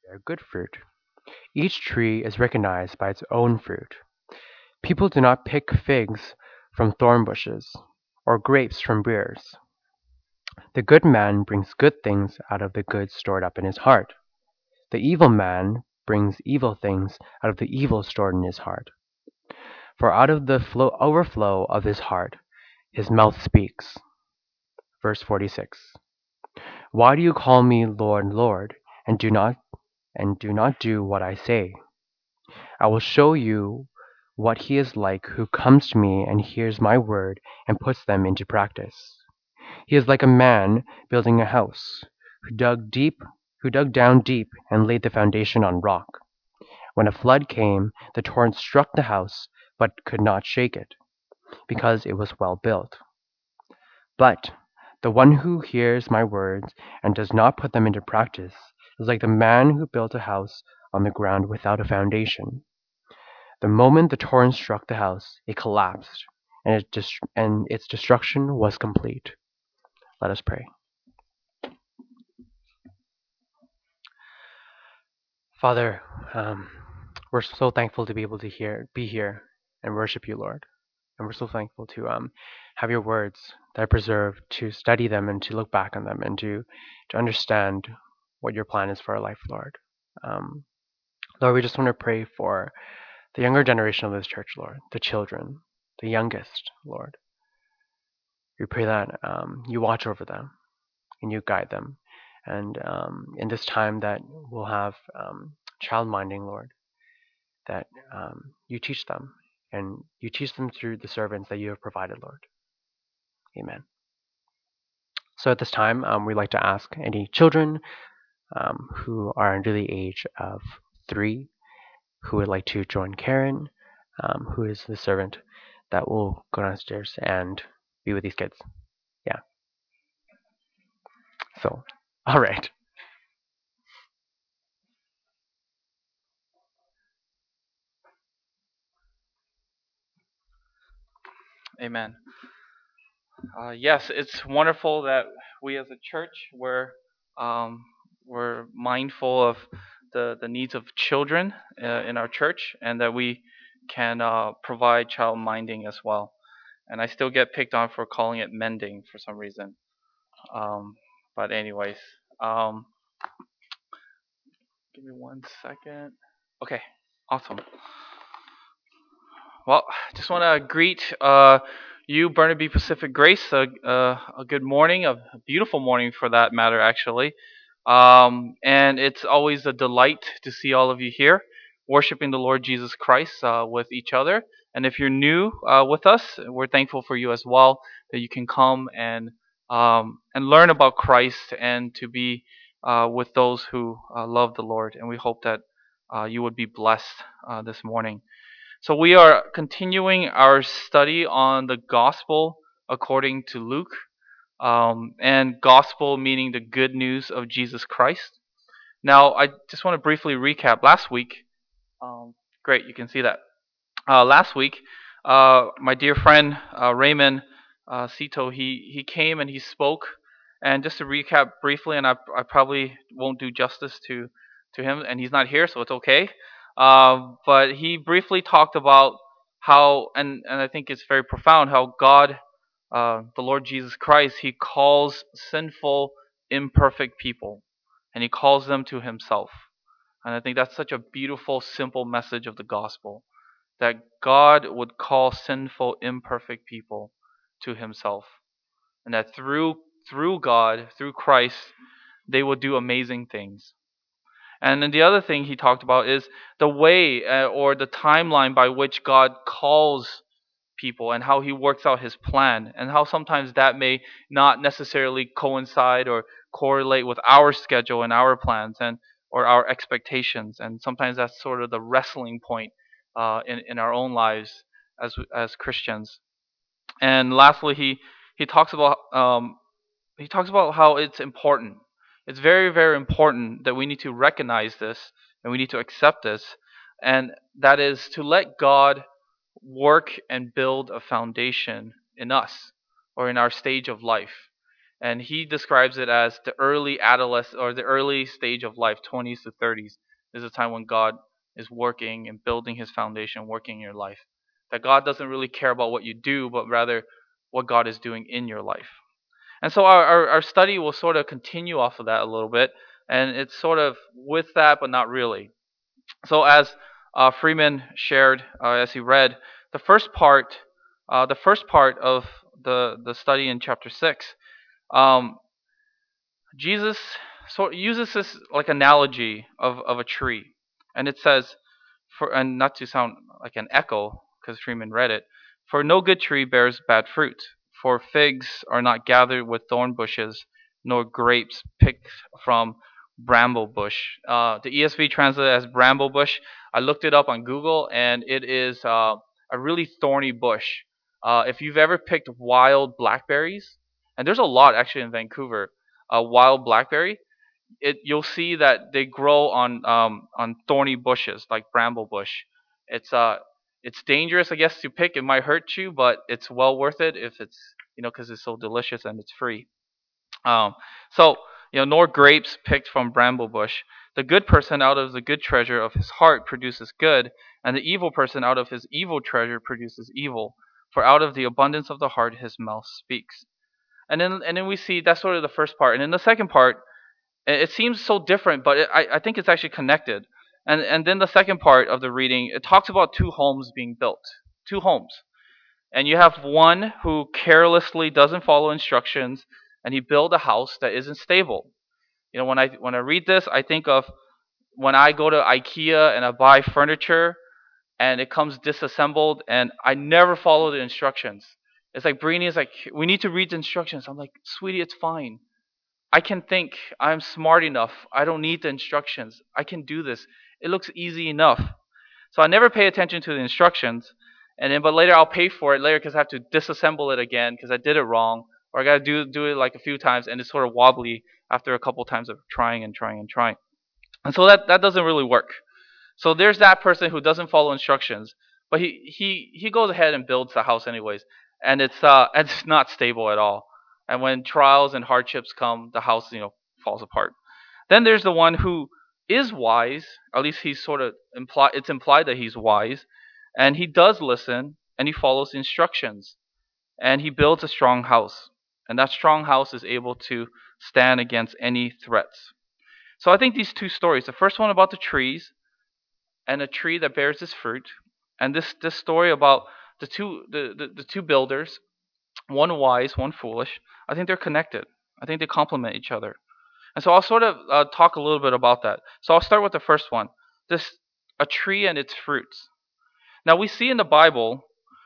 bear good fruit. Each tree is recognized by its own fruit. People do not pick figs from thorn bushes, or grapes from briars. The good man brings good things out of the good stored up in his heart. The evil man brings evil things out of the evil stored in his heart. For out of the overflow of his heart, his mouth speaks. Verse 46. Why do you call me Lord, Lord, and do not do what I say? I will show you what he is like who comes to me and hears my word and puts them into practice. He is like a man building a house, who dug down deep and laid the foundation on rock. When a flood came, the torrent struck the house, but could not shake it, because it was well built. But the one who hears my words and does not put them into practice is like the man who built a house on the ground without a foundation. The moment the torrent struck the house, it collapsed, and its destruction was complete. Let us pray. Father, we're so thankful to be able to be here, and worship you, Lord. And we're so thankful to have your words that are preserved, to study them and to look back on them and to understand what your plan is for our life, Lord. Um, Lord, we just want to pray for the younger generation of this church, Lord, the children, the youngest, Lord. We pray that you watch over them and you guide them. And in this time that we'll have child minding, Lord, that you teach them and you teach them through the servants that you have provided, Lord. Amen. So at this time, we'd like to ask any children who are under the age of 3 who would like to join Karen, who is the servant that will go downstairs and be with these kids. Yeah. So, all right. Amen. Yes, it's wonderful that we as a church um, we're mindful of the needs of children in our church, and that we can provide child minding as well. And I still get picked on for calling it mending for some reason. Um, but anyways, um, give me 1 second. Okay, awesome. Well, just want to greet you, Burnaby Pacific Grace. A good morning, a beautiful morning for that matter, actually. And it's always a delight to see all of you here, worshiping the Lord Jesus Christ with each other. And if you're new with us, we're thankful for you as well, that you can come and learn about Christ and to be with those who love the Lord. And we hope that you would be blessed this morning. So we are continuing our study on the gospel according to Luke, and gospel meaning the good news of Jesus Christ. Now, I just want to briefly recap last week. Um, Great, you can see that. Last week, my dear friend Raymond Sito, he came and he spoke. And just to recap briefly, and I probably won't do justice to him, and he's not here, so it's okay. But he briefly talked about how, and I think it's very profound, how God, the Lord Jesus Christ, he calls sinful, imperfect people, and he calls them to himself. And I think that's such a beautiful, simple message of the gospel, that God would call sinful, imperfect people to himself. And that through God, through Christ, they would do amazing things. And then the other thing he talked about is the way or the timeline by which God calls people and how he works out his plan, and how sometimes that may not necessarily coincide or correlate with our schedule and our plans and or our expectations, and sometimes that's sort of the wrestling point in our own lives as Christians. And lastly, he talks about how it's important. It's very, very important that we need to recognize this and we need to accept this, and that is to let God work and build a foundation in us or in our stage of life. and he describes it as the early adolescent or the early stage of life, 20s to 30s. Is a time when God is working and building His foundation, working in your life. That God doesn't really care about what you do, but rather what God is doing in your life. And so our study will sort of continue off of that a little bit, and it's sort of with that, but not really. So as Freeman shared, as he read, the first part, the first part of the study in chapter 6, um, Jesus sort uses this like analogy of a tree, and it says, for and not to sound like an echo because Freeman read it, for no good tree bears bad fruit, for figs are not gathered with thorn bushes, nor grapes picked from bramble bush. The ESV translates it as bramble bush. I looked it up on Google, and it is a really thorny bush. If you've ever picked wild blackberries, and there's a lot actually in Vancouver, wild blackberry, you'll see that they grow on thorny bushes like bramble bush. It's it's dangerous, I guess, to pick. It might hurt you, but it's well worth it if it's because it's so delicious and it's free. Um, so nor grapes picked from bramble bush. The good person out of the good treasure of his heart produces good, and the evil person out of his evil treasure produces evil. For out of the abundance of the heart his mouth speaks. And then we see that's sort of the first part, and then the second part, it seems so different, but I think it's actually connected. And then the second part of the reading, it talks about two homes being built, two homes, and you have one who carelessly doesn't follow instructions, and he built a house that isn't stable. When I read this, I think of when I go to IKEA and I buy furniture and it comes disassembled and I never follow the instructions. It's like Brainy is like, we need to read the instructions. I'm like, sweetie, it's fine. I can think. I'm smart enough. I don't need the instructions. I can do this. It looks easy enough. So I never pay attention to the instructions, but later I'll pay for it later because I have to disassemble it again because I did it wrong, or I gotta do it like a few times, and it's sort of wobbly after a couple times of trying and trying and trying. And so that doesn't really work. So there's that person who doesn't follow instructions, but he goes ahead and builds the house anyways, and it's not stable at all. And when trials and hardships come, the house falls apart. Then there's the one who is wise. At least he's sort of implied. It's implied that he's wise, and he does listen and he follows instructions, and he builds a strong house, and that strong house is able to stand against any threats. So I think these two stories, the first one about the trees and a tree that bears its fruit, and this story about the two builders, one wise, one foolish. I think they're connected. I think they complement each other. And so I'll sort of talk a little bit about that. So I'll start with the first one. This A tree and its fruits. Now we see in the Bible,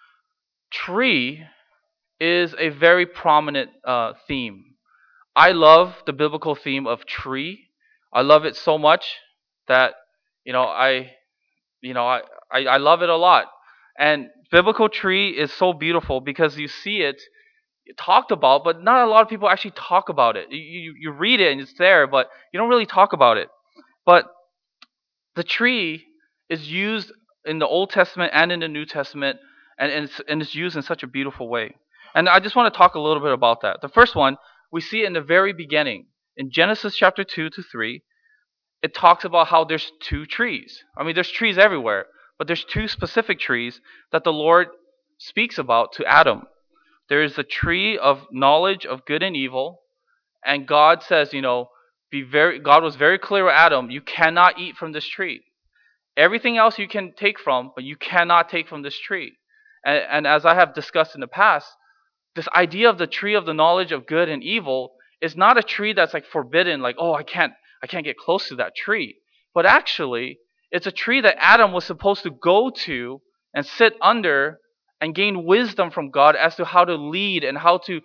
tree is a very prominent theme. I love the biblical theme of tree. I love it so much that you know I you know I love it a lot. And biblical tree is so beautiful because you see it talked about, but not a lot of people actually talk about it. You read it and it's there, but you don't really talk about it. But the tree is used in the Old Testament and in the New Testament, and it's used in such a beautiful way. And I just want to talk a little bit about that. The first one, we see it in the very beginning. In Genesis chapter 2 to 3, it talks about how there's two trees. I mean, there's trees everywhere, but there's two specific trees that the Lord speaks about to Adam. There is the tree of knowledge of good and evil, and God says, God was very clear with Adam, you cannot eat from this tree. Everything else you can take from, but you cannot take from this tree. And as I have discussed in the past, this idea of the tree of the knowledge of good and evil is not a tree that's like forbidden, like, oh, I can't get close to that tree. But actually, it's a tree that Adam was supposed to go to and sit under and gain wisdom from God as to how to lead and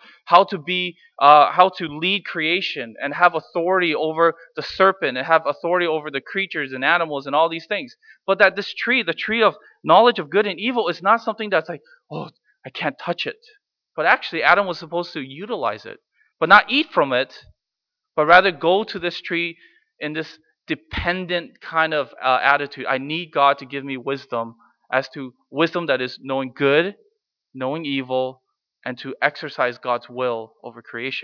how to lead creation and have authority over the serpent and have authority over the creatures and animals and all these things. But that this tree, the tree of knowledge of good and evil, is not something that's like, oh, I can't touch it. But actually, Adam was supposed to utilize it, but not eat from it, but rather go to this tree in this dependent kind of attitude. I need God to give me wisdom, as to wisdom that is knowing good, knowing evil, and to exercise God's will over creation.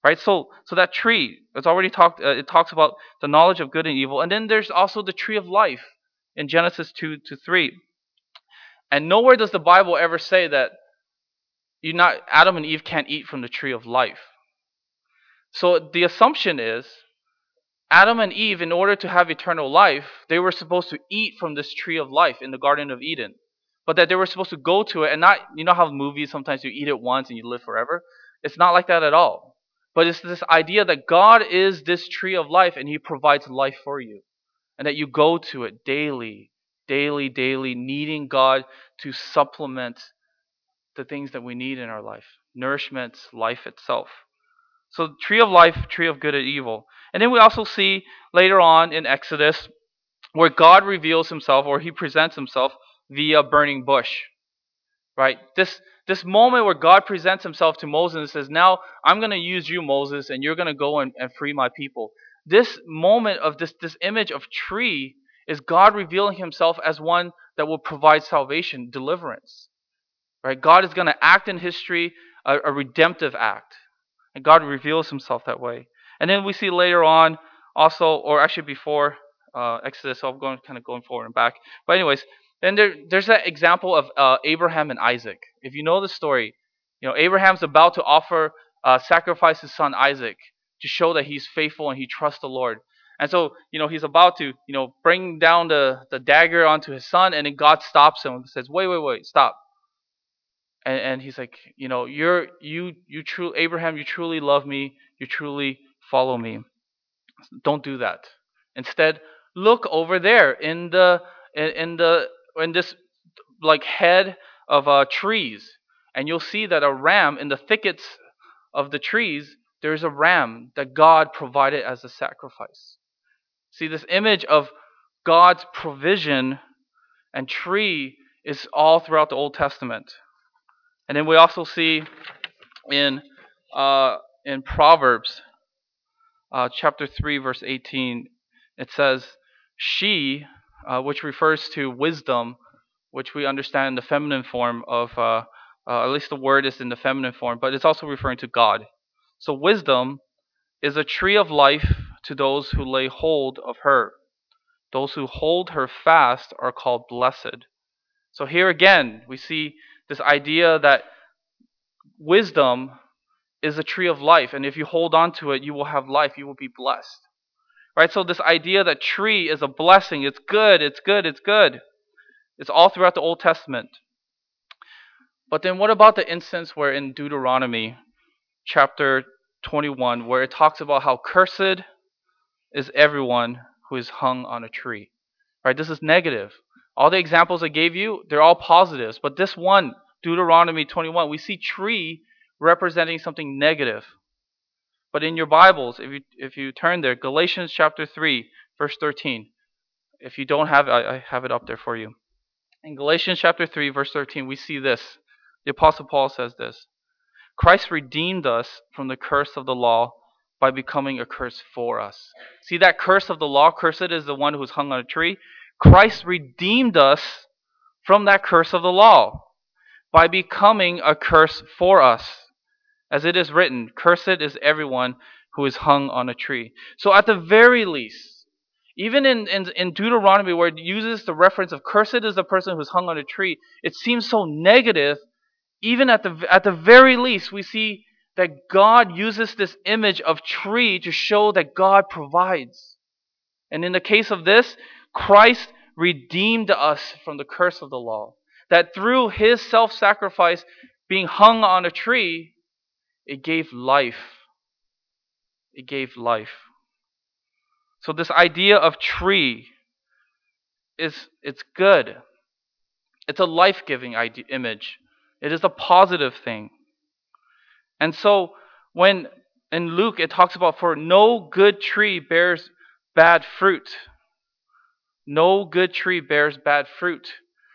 right? So that tree, it's already talked. It talks about the knowledge of good and evil, and then there's also the tree of life in Genesis 2 to 3. And nowhere does the Bible ever say that you not Adam and Eve can't eat from the tree of life. So the assumption is Adam and Eve, in order to have eternal life, they were supposed to eat from this tree of life in the Garden of Eden. But that they were supposed to go to it and not, you know how movies sometimes you eat it once and you live forever? It's not like that at all. But it's this idea that God is this tree of life and He provides life for you. And that you go to it daily, daily, daily, needing God to supplement the things that we need in our life. Nourishment, life itself. So tree of life, tree of good and evil. And then we also see later on in Exodus where God reveals himself or he presents himself via burning bush. Right? This moment where God presents himself to Moses and says, now I'm going to use you, Moses, and you're going to go and free my people. This moment of this image of tree is God revealing himself as one that will provide salvation, deliverance. Right? God is going to act in history, a redemptive act. And God reveals himself that way. And then we see later on also, or actually before Exodus, so I'm going forward and back. But anyways, then there's that example of Abraham and Isaac. If you know the story, Abraham's about to offer sacrifice his son Isaac to show that he's faithful and he trusts the Lord. And so, he's about to, bring down the dagger onto his son, and then God stops him and says, wait, stop. And he's like, you true Abraham, you truly love me, you truly follow me. Don't do that. Instead, look over there in this like head of trees, and you'll see that a ram in the thickets of the trees. There's a ram that God provided as a sacrifice. See, this image of God's provision and tree is all throughout the Old Testament. And then we also see in in Proverbs chapter 3 verse 18, it says, she, which refers to wisdom, which we understand in the feminine form of, at least the word is in the feminine form, but it's also referring to God. So wisdom is a tree of life to those who lay hold of her. Those who hold her fast are called blessed. So here again, we see this idea that wisdom is a tree of life, and if you hold on to it, you will have life, you will be blessed. Right? So this idea that tree is a blessing, it's good, it's good, it's good. It's all throughout the Old Testament. But then what about the instance where in Deuteronomy chapter 21, where it talks about how cursed is everyone who is hung on a tree? Right? This is negative. All the examples I gave you, they're all positives. But this one, Deuteronomy 21, we see tree representing something negative. But in your Bibles, if you turn there, Galatians chapter 3, verse 13. If you don't have it, I have it up there for you. In Galatians chapter 3, verse 13, we see this. The Apostle Paul says this. Christ redeemed us from the curse of the law by becoming a curse for us. See that curse of the law? Cursed is the one who's hung on a tree. Christ redeemed us from that curse of the law by becoming a curse for us. As it is written, cursed is everyone who is hung on a tree. So at the very least, even in Deuteronomy where it uses the reference of cursed is the person who's hung on a tree, it seems so negative. Even at the very least, we see that God uses this image of tree to show that God provides. And in the case of this, Christ redeemed us from the curse of the law. That through his self-sacrifice, being hung on a tree, it gave life. It gave life. So this idea of tree it's good. It's a life-giving image. It is a positive thing. And so when in Luke it talks about for no good tree bears bad fruit. No good tree bears bad fruit.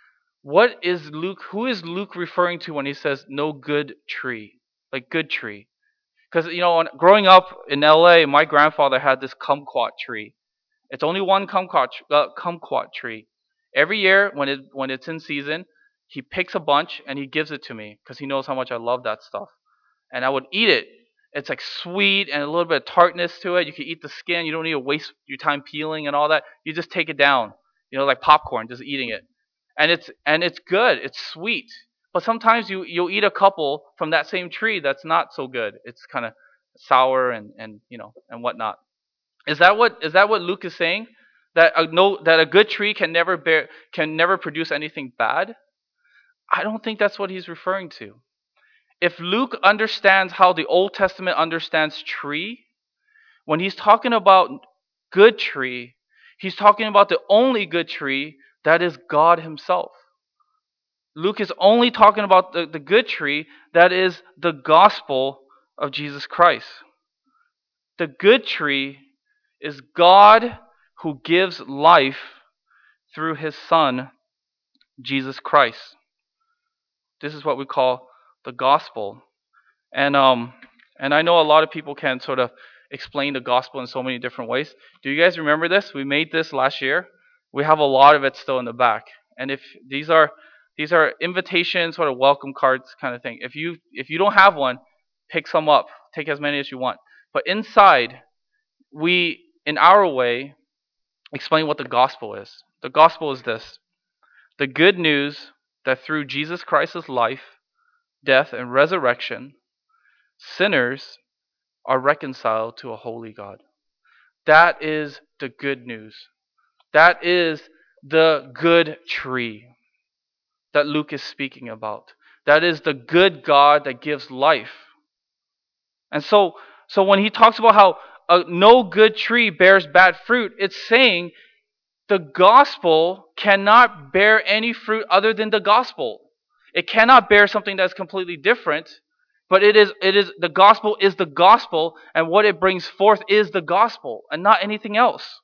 Who is Luke referring to when he says no good tree? Like good tree. Because, growing up in LA, my grandfather had this kumquat tree. It's only one kumquat tree. Every year when it's in season, he picks a bunch and he gives it to me because he knows how much I love that stuff. And I would eat it. It's like sweet and a little bit of tartness to it. You can eat the skin. You don't need to waste your time peeling and all that. You just take it down, like popcorn, just eating it. And it's good. It's sweet. But sometimes you'll eat a couple from that same tree that's not so good. It's kind of sour and whatnot. Is that what Luke is saying? That that a good tree can never produce anything bad? I don't think that's what he's referring to. If Luke understands how the Old Testament understands tree, when he's talking about good tree, he's talking about the only good tree, that is God himself. Luke is only talking about the good tree, that is the gospel of Jesus Christ. The good tree is God who gives life through his Son, Jesus Christ. This is what we call the gospel. And I know a lot of people can sort of explain the gospel in so many different ways. Do you guys remember this? We made this last year. We have a lot of it still in the back. And if these are invitations, sort of welcome cards kind of thing. If you don't have one, pick some up. Take as many as you want. But inside, we, in our way, explain what the gospel is. The gospel is this: the good news that through Jesus Christ's life, death, and resurrection, sinners are reconciled to a holy God. That is the good news. That is the good tree that Luke is speaking about. That is the good God that gives life. And so when he talks about how no good tree bears bad fruit, it's saying the gospel cannot bear any fruit other than the gospel. It cannot bear something that's completely different, but it is the gospel is the gospel, and what it brings forth is the gospel and not anything else.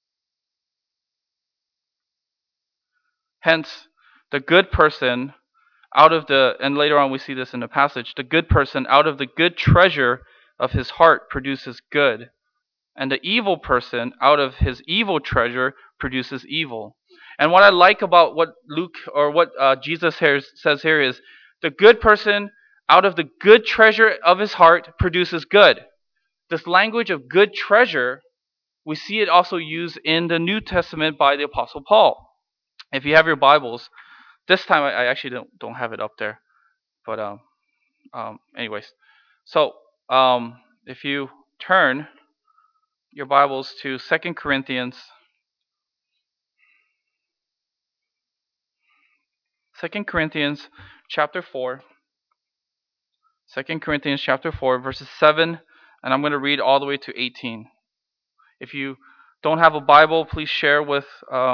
Hence, the good person and later on we see this in the passage, the good person out of the good treasure of his heart produces good, and the evil person out of his evil treasure produces evil. And what I like about what Luke or what Jesus here says here is the good person out of the good treasure of his heart produces good. This language of good treasure, we see it also used in the New Testament by the Apostle Paul. If you have your Bibles, this time I actually don't have it up there, but anyways, so if you turn your Bibles to 2 Corinthians. 2 Corinthians chapter 4. 2 Corinthians chapter 4, verses 7, and I'm going to read all the way to 18. If you don't have a Bible, please share with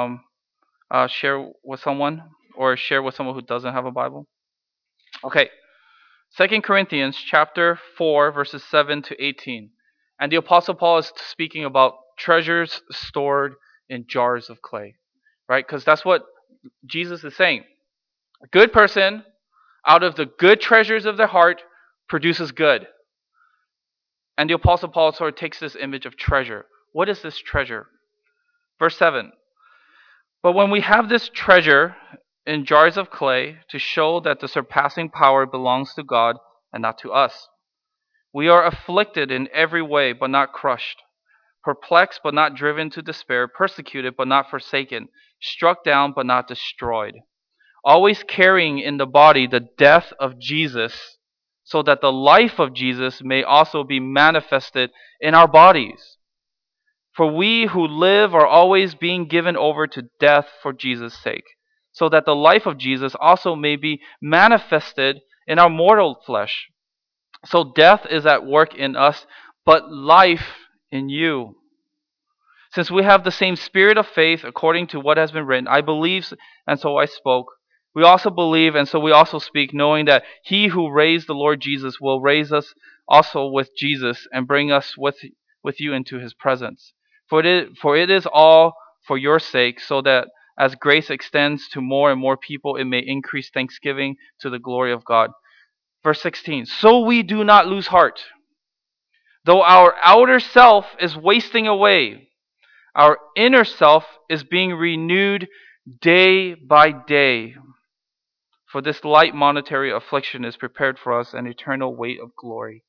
someone, or share with someone who doesn't have a Bible. Okay, 2 Corinthians chapter 4, verses 7 to 18. And the Apostle Paul is speaking about treasures stored in jars of clay, right? Because that's what Jesus is saying. A good person, out of the good treasures of their heart, produces good. And the Apostle Paul sort of takes this image of treasure. What is this treasure? Verse 7. But when we have this treasure in jars of clay to show that the surpassing power belongs to God and not to us, we are afflicted in every way but not crushed, perplexed but not driven to despair, persecuted but not forsaken, struck down but not destroyed, always carrying in the body the death of Jesus, so that the life of Jesus may also be manifested in our bodies. For we who live are always being given over to death for Jesus' sake, so that the life of Jesus also may be manifested in our mortal flesh. So death is at work in us, but life in you. Since we have the same spirit of faith, according to what has been written, I believe, and so I spoke. We also believe, and so we also speak, knowing that he who raised the Lord Jesus will raise us also with Jesus and bring us with you into his presence. For it is all for your sake, so that as grace extends to more and more people, it may increase thanksgiving to the glory of God. Verse 16, so we do not lose heart. Though our outer self is wasting away, our inner self is being renewed day by day. For this light monetary affliction is prepared for us an eternal weight of glory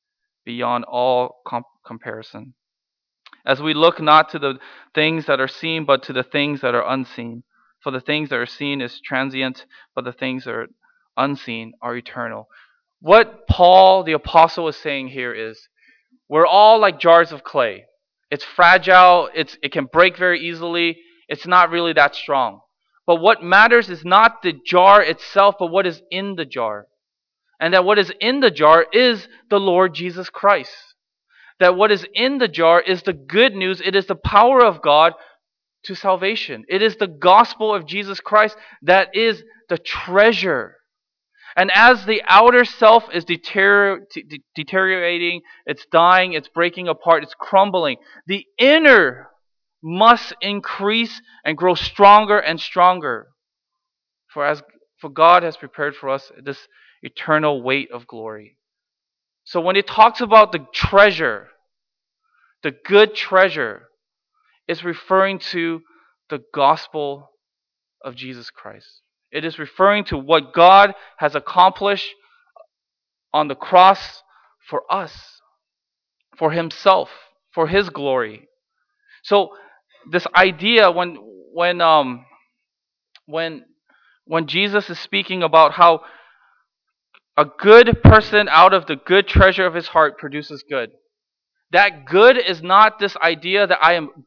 beyond all comparison. As we look not to the things that are seen, but to the things that are unseen. For the things that are seen is transient, but the things that are unseen are eternal. What Paul the apostle is saying here is we're all like jars of clay. It's fragile, it can break very easily, it's not really that strong. But what matters is not the jar itself, but what is in the jar. And that what is in the jar is the Lord Jesus Christ. That what is in the jar is the good news. It is the power of God to salvation. It is the gospel of Jesus Christ that is the treasure. And as the outer self is deteriorating, it's dying, it's breaking apart, it's crumbling, the inner must increase and grow stronger and stronger. For God has prepared for us this eternal weight of glory. So when it talks about the treasure, the good treasure, it's referring to the gospel of Jesus Christ. It is referring to what God has accomplished on the cross for us, for himself, for his glory. So this idea when when Jesus is speaking about how a good person out of the good treasure of his heart produces good. That good is not this idea that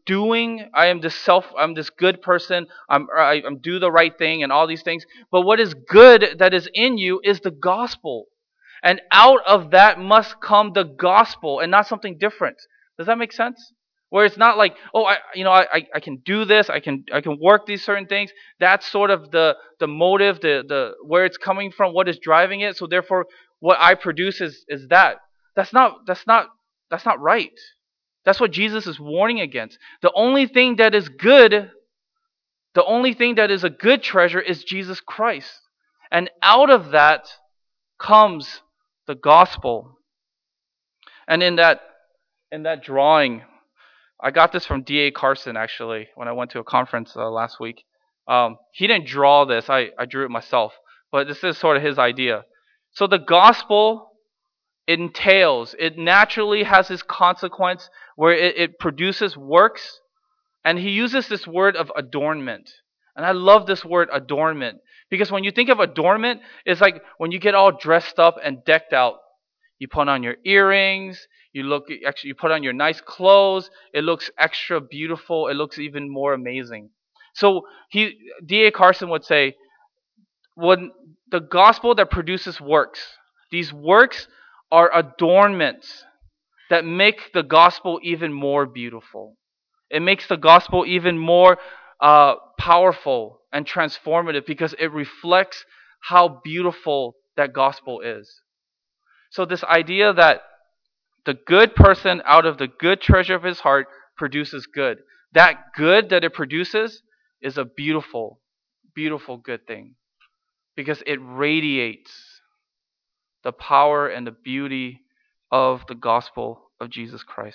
I'm this good person, I'm do the right thing and all these things. But what is good that is in you is the gospel. And out of that must come the gospel and not something different. Does that make sense? Where it's not like, oh, I can do this, I can work these certain things. That's sort of the motive, the where it's coming from, what is driving it. So therefore, what I produce is that. That's not right. That's what Jesus is warning against. The only thing that is good, the only thing that is a good treasure is Jesus Christ. And out of that comes the gospel. And in that drawing, I got this from D.A. Carson actually when I went to a conference last week. He didn't draw this, I drew it myself. But this is sort of his idea. So the gospel entails, it naturally has this consequence where it produces works, and he uses this word of adornment. And I love this word adornment because when you think of adornment, it's like when you get all dressed up and decked out. You put on your earrings, you put on your nice clothes, it looks extra beautiful, it looks even more amazing. So D.A. Carson would say, when the gospel that produces works, these works are adornments that make the gospel even more beautiful. It makes the gospel even more powerful and transformative because it reflects how beautiful that gospel is. So this idea that the good person out of the good treasure of his heart produces good. That good that it produces is a beautiful, beautiful good thing because it radiates the power and the beauty of the gospel of Jesus Christ.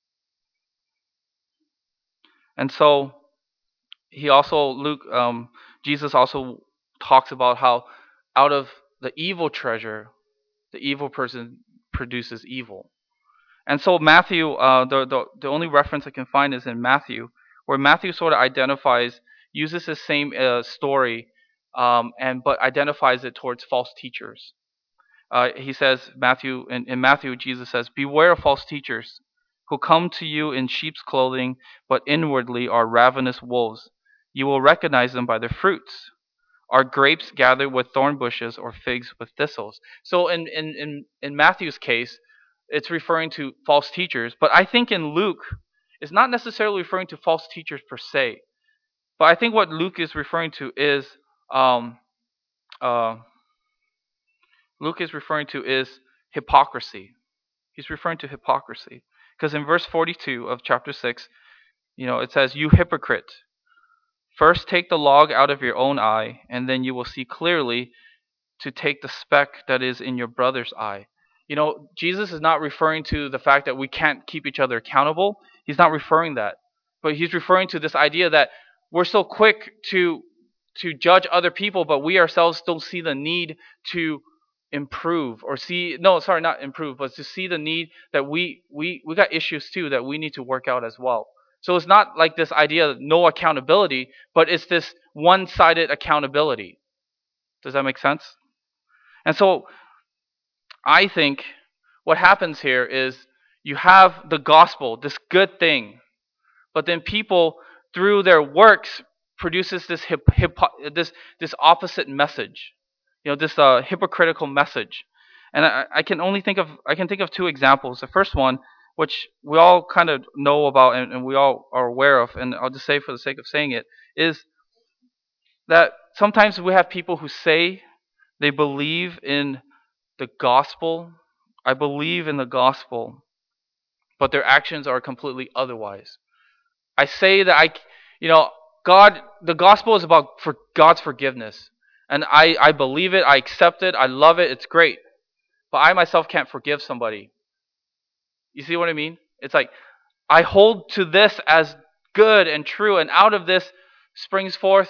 And so Jesus also talks about how out of the evil treasure, the evil person produces evil. And so Matthew, the only reference I can find is in Matthew, where Matthew sort of uses the same story, but identifies it towards false teachers. He says, in Matthew, Jesus says, "Beware of false teachers who come to you in sheep's clothing, but inwardly are ravenous wolves. You will recognize them by their fruits. Are grapes gathered with thorn bushes or figs with thistles?" So in Matthew's case, it's referring to false teachers. But I think in Luke, it's not necessarily referring to false teachers per se. But I think what Luke is referring to is um, uh, hypocrisy. He's referring to hypocrisy. Because in verse 42 of chapter 6, it says, "You hypocrite, first take the log out of your own eye, and then you will see clearly to take the speck that is in your brother's eye." Jesus is not referring to the fact that we can't keep each other accountable. He's not referring that. But he's referring to this idea that we're so quick to judge other people, but we ourselves don't see the need to improve or see, no, sorry, not improve, but to see the need that we got issues too that we need to work out as well. So it's not like this idea of no accountability, but it's this one-sided accountability. Does that make sense? And so I think what happens here is you have the gospel, this good thing, but then people through their works produces this this opposite message, this hypocritical message. And I can only think of two examples. The first one, which we all kind of know about and we all are aware of, and I'll just say for the sake of saying it, is that sometimes we have people who say they believe in the gospel. I believe in the gospel, but their actions are completely otherwise. I say that you know, God, the gospel is about for God's forgiveness. And I believe it, I accept it, I love it, it's great. But I myself can't forgive somebody. You see what I mean? It's like, I hold to this as good and true, and out of this springs forth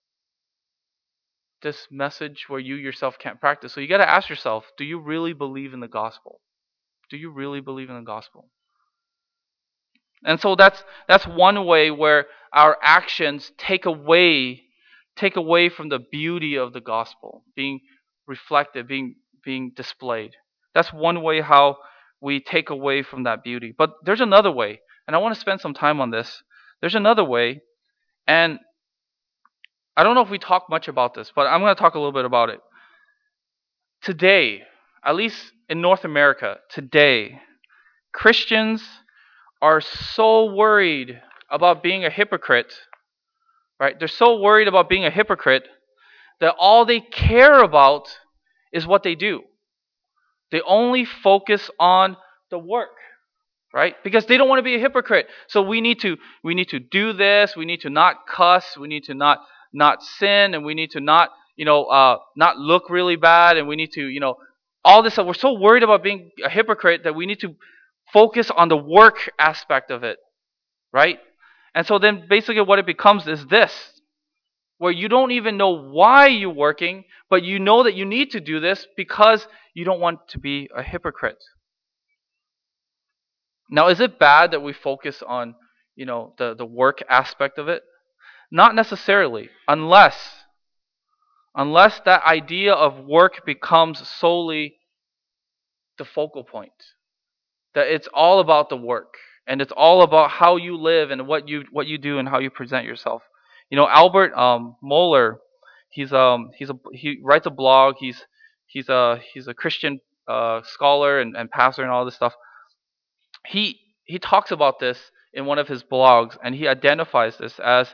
this message where you yourself can't practice. So you got to ask yourself, do you really believe in the gospel? Do you really believe in the gospel? And so that's one way where our actions take away from the beauty of the gospel being reflected, being displayed. That's one way how we take away from that beauty. But there's another way, and I want to spend some time on this. There's another way, and I don't know if we talk much about this, but I'm going to talk a little bit about it. Today, at least in North America, today, Christians are so worried about being a hypocrite, right? They're so worried about being a hypocrite that all they care about is what they do. They only focus on the work, right? Because they don't want to be a hypocrite. So we need to do this. We need to not cuss. We need to not sin, and we need to not look really bad, and we need to all this stuff. We're so worried about being a hypocrite that we need to focus on the work aspect of it, right? And so then basically what it becomes is this, where you don't even know why you're working, but you know that you need to do this because you don't want to be a hypocrite. Now, is it bad that we focus on, the work aspect of it? Not necessarily, unless that idea of work becomes solely the focal point. That it's all about the work, and it's all about how you live and what you do and how you present yourself. Albert Moeller, he writes a blog. He's a Christian scholar and pastor and all this stuff. He talks about this in one of his blogs, and he identifies this as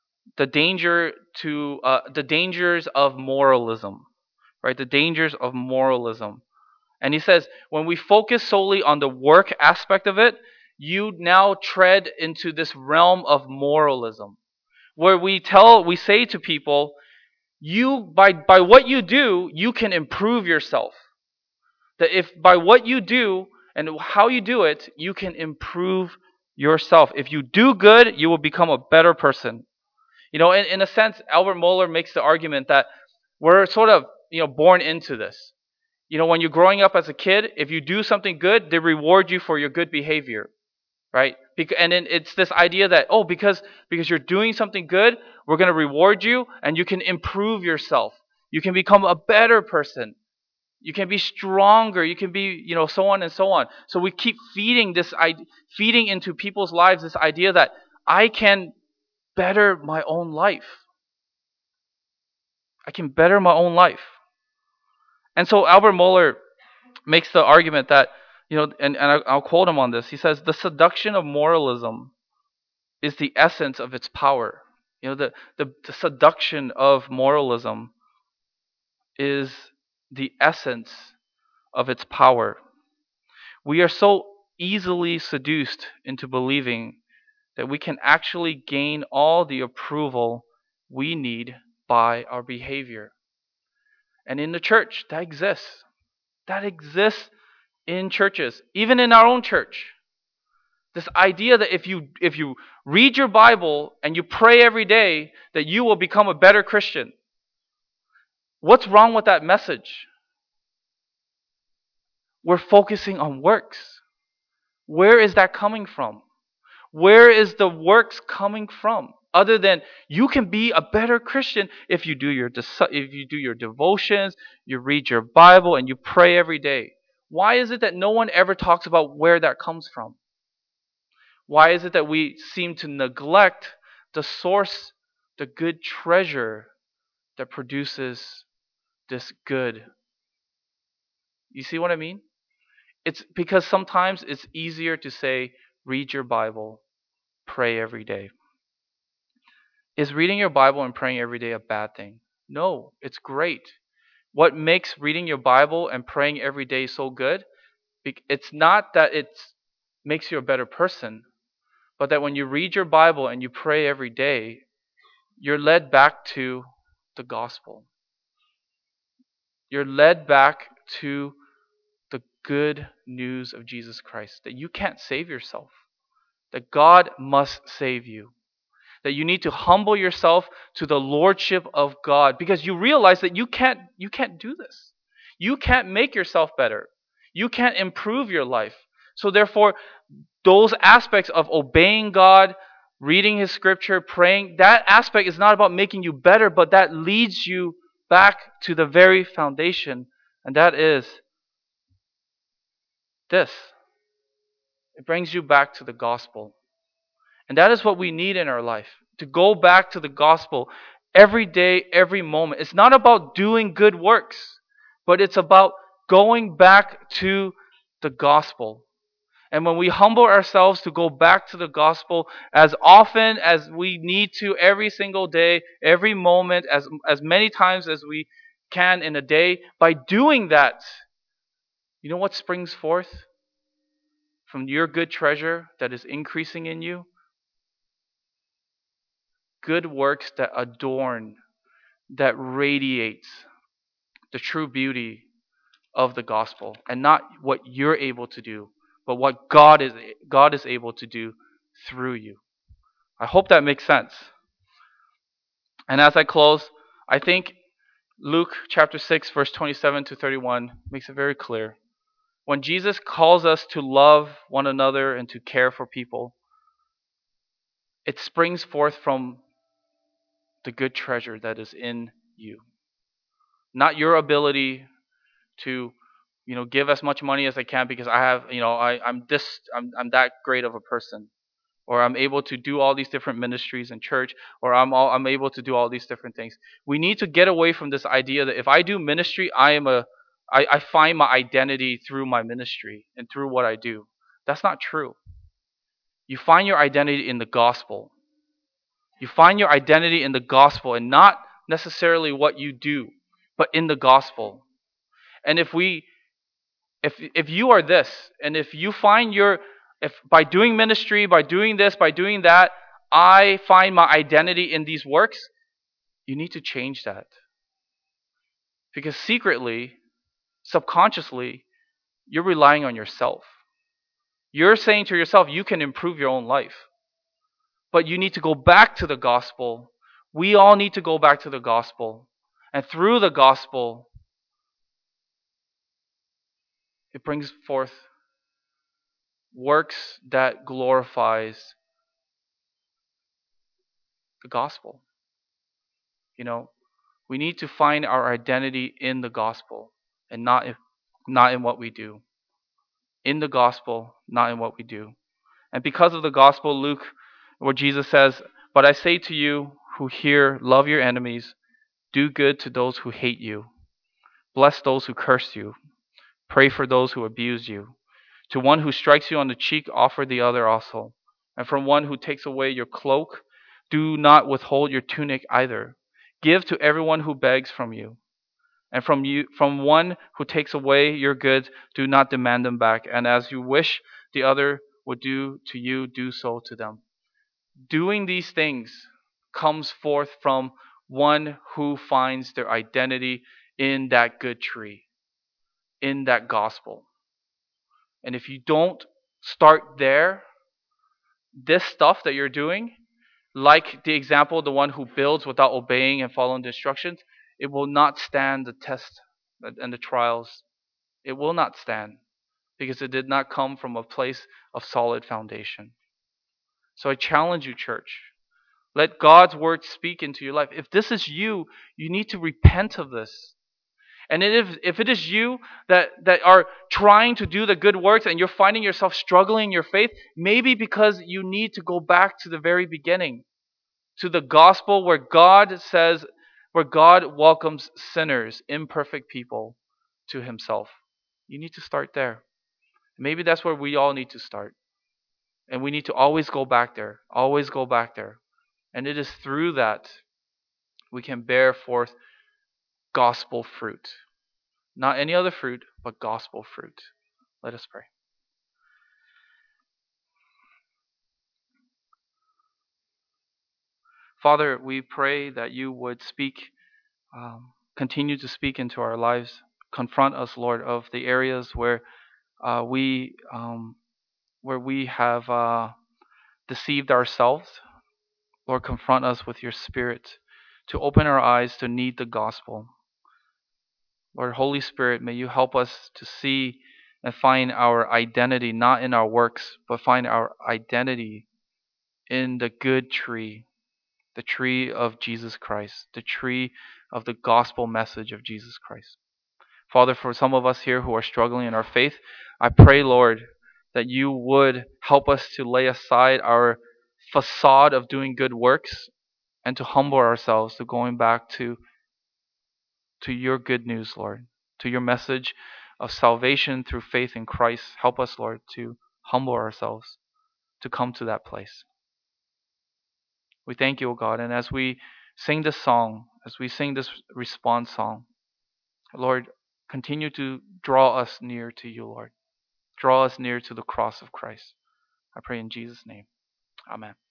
the dangers of moralism, right? The dangers of moralism. And he says, when we focus solely on the work aspect of it, you now tread into this realm of moralism, where we say to people, you by what you do, you can improve yourself. That if by what you do and how you do it, you can improve yourself. If you do good, you will become a better person. In a sense, Albert Mohler makes the argument that we're sort of born into this. When you're growing up as a kid, if you do something good, they reward you for your good behavior, right? And then it's this idea that, because you're doing something good, we're going to reward you, and you can improve yourself. You can become a better person. You can be stronger. You can be, so on and so on. So we keep feeding into people's lives this idea that I can better my own life. I can better my own life. And so Albert Mohler makes the argument that, and I'll quote him on this. He says, the seduction of moralism is the essence of its power. The seduction of moralism is the essence of its power. We are so easily seduced into believing that we can actually gain all the approval we need by our behavior. And in the church, that exists. That exists in churches, even in our own church. This idea that if you read your Bible and you pray every day, that you will become a better Christian. What's wrong with that message? we're focusing on works. Where is that coming from? Where is the works coming from? Other than you can be a better Christian if you do your devotions, you read your Bible, and you pray every day. Why is it that no one ever talks about where that comes from? Why is it that we seem to neglect the source, the good treasure that produces this good? You see what I mean? It's because sometimes it's easier to say, read your Bible, pray every day. Is reading your Bible and praying every day a bad thing? No, it's great. What makes reading your Bible and praying every day so good? It's not that it makes you a better person, but that when you read your Bible and you pray every day, you're led back to the gospel. You're led back to the good news of Jesus Christ, that you can't save yourself, that God must save you, that you need to humble yourself to the lordship of God, because you realize that you can't do this. You can't make yourself better. You can't improve your life. So therefore, those aspects of obeying God, reading his scripture, praying, that aspect is not about making you better, but that leads you back to the very foundation, and that is this. It brings you back to the gospel. And that is what we need in our life, to go back to the gospel every day, every moment. It's not about doing good works, but it's about going back to the gospel. And when we humble ourselves to go back to the gospel as often as we need to, every single day, every moment, as many times as we can in a day, by doing that, you know what springs forth from your good treasure that is increasing in you? Good works that adorn, that radiates the true beauty of the gospel, and not what you're able to do, but what God is able to do through you. I hope that makes sense. And as I close, I think Luke chapter 6 verse 27 to 31 makes it very clear. When Jesus calls us to love one another and to care for people, it springs forth from the good treasure that is in you. Not your ability to give as much money as I can because I have I'm that great of a person, or I'm able to do all these different ministries in church, or I'm able to do all these different things. We need to get away from this idea that if I do ministry, I find my identity through my ministry and through what I do. That's not true. You find your identity in the gospel. You find your identity in the gospel, and not necessarily what you do, but in the gospel. And if you are this, and if you find if by doing ministry, by doing this, by doing that, I find my identity in these works, you need to change that. Because secretly, subconsciously, you're relying on yourself. You're saying to yourself, you can improve your own life. But you need to go back to the gospel. We all need to go back to the gospel. And through the gospel, it brings forth works that glorifies the gospel. You know, we need to find our identity in the gospel, and not in what we do. In the gospel, not in what we do. And because of the gospel, Luke, where Jesus says, "But I say to you who hear, love your enemies, do good to those who hate you, bless those who curse you, pray for those who abuse you. To one who strikes you on the cheek, offer the other also. And from one who takes away your cloak, do not withhold your tunic either. Give to everyone who begs from you. And from one who takes away your goods, do not demand them back. And as you wish the other would do to you, do so to them." Doing these things comes forth from one who finds their identity in that good tree, in that gospel. And if you don't start there, this stuff that you're doing, like the example, the one who builds without obeying and following the instructions, it will not stand the test and the trials. It will not stand. because it did not come from a place of solid foundation. So I challenge you, church. Let God's word speak into your life. If this is you, you need to repent of this. And if it is you that are trying to do the good works and you're finding yourself struggling in your faith, maybe because you need to go back to the very beginning, to the gospel where God welcomes sinners, imperfect people, to himself. You need to start there. Maybe that's where we all need to start. And we need to always go back there, always go back there. And it is through that we can bear forth gospel fruit. Not any other fruit, but gospel fruit. Let us pray. Father, we pray that you would continue to speak into our lives. Confront us, Lord, of the areas uh, we um, where we have deceived ourselves. Lord, confront us with your Spirit to open our eyes to need the gospel. Lord, Holy Spirit, may you help us to see and find our identity not in our works, but find our identity in the good tree, the tree of Jesus Christ, the tree of the gospel message of Jesus Christ. Father, for some of us here who are struggling in our faith, I pray, Lord, that you would help us to lay aside our facade of doing good works and to humble ourselves to going back to your good news, Lord, to your message of salvation through faith in Christ. Help us, Lord, to humble ourselves to come to that place. We thank you, O God, and as we sing this song, as we sing this response song, Lord, continue to draw us near to you, Lord. Draw us near to the cross of Christ. I pray in Jesus' name. Amen.